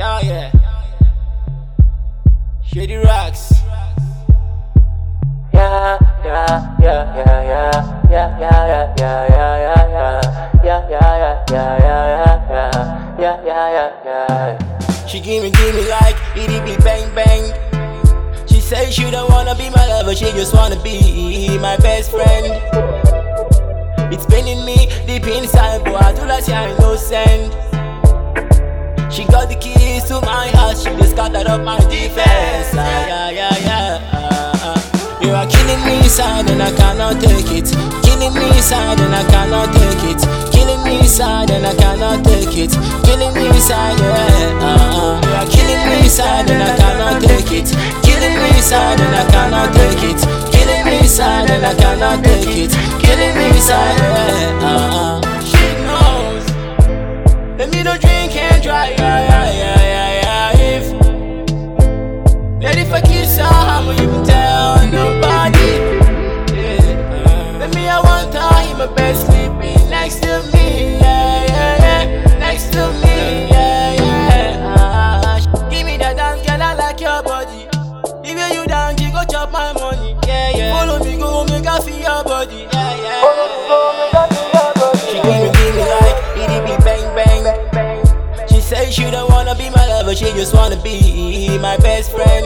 Yeah, yeah. Shady Rocks. Yeah, yeah, yeah, yeah, yeah, yeah, yeah, yeah, yeah, yeah, yeah, yeah, yeah, yeah, yeah, yeah, yeah, yeah. She give me like itty bang bang. She say she don't wanna be my lover, she just wanna be my best friend. It's paining me deep inside, but I do like she ain't no send. She got the keys to my house, she just got that up my defense. Yeah, yeah, yeah. You are killing me inside and I cannot take it. Killing me inside and I cannot take it. Killing me inside and I cannot take it. Killing me inside, yeah. You are killing me inside and I cannot take it. Killing me inside and I cannot take it. Killing me inside and I cannot take it. Killing me inside, yeah. She knows. Let me don't drink and drive, yeah. If I kiss her, I won't even tell nobody. Yeah. Let me, I want her in my bed, sleeping next to me, yeah. Next to me, yeah. Give me that dance, girl, I like your body. If you dance, you go chop my money, yeah. Follow me, go make her feel your body, yeah. She give me like itty bang bang. She say she don't wanna be my lover, she just wanna be my best friend.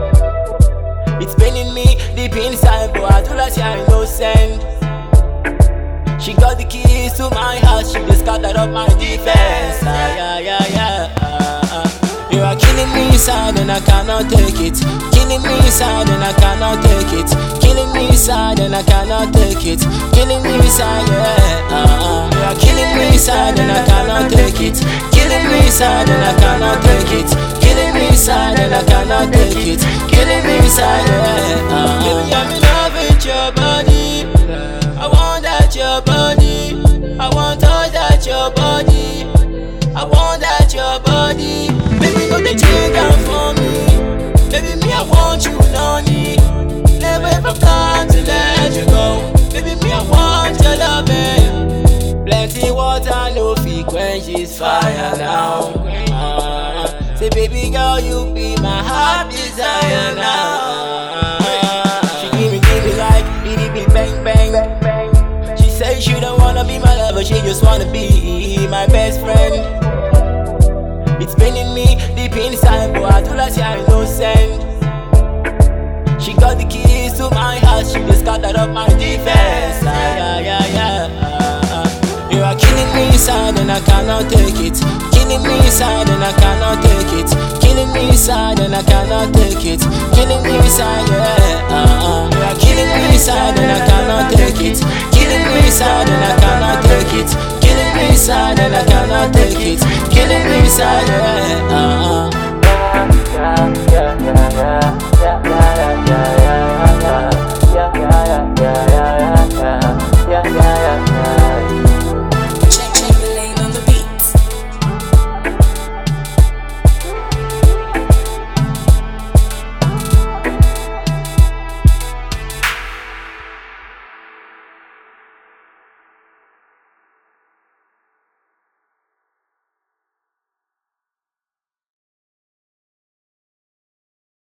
It's paining me deep inside, but I do like she ain't no send. She got the keys to my house, she just got that up my defense. Yeah. You are killing me inside and I cannot take it. Killing me inside and I cannot take it. Killing me inside and I cannot take it. Killing me inside, yeah. You are killing me inside and I cannot take it. Killing me inside and I cannot take it. Killing me inside and I cannot take it. Killing me inside, yeah. Baby, I'm in love with your body. I want that your body. I want all that your body. I want that your body. Baby, go the chain down for me. Baby, me, I want you, noni. Never ever plan to let you go. Baby, me, I want your loving. Plenty water, no fee quench is fire now. Say, baby girl, you be my heart desire now. She give me like itty bang bang. She say she don't wanna be my lover, she just wanna be my best friend. It's paining me deep inside, but I do like she ain't no send. She got the keys to my house, she just got that up my defense. Yeah. You are killing me inside and I cannot take it. Killing me inside and I cannot take it. Killing me inside and I cannot take it. Killing me inside, yeah. You are killing me inside and I cannot take it. Killing me inside and I cannot take it. Killing me inside and I cannot take it.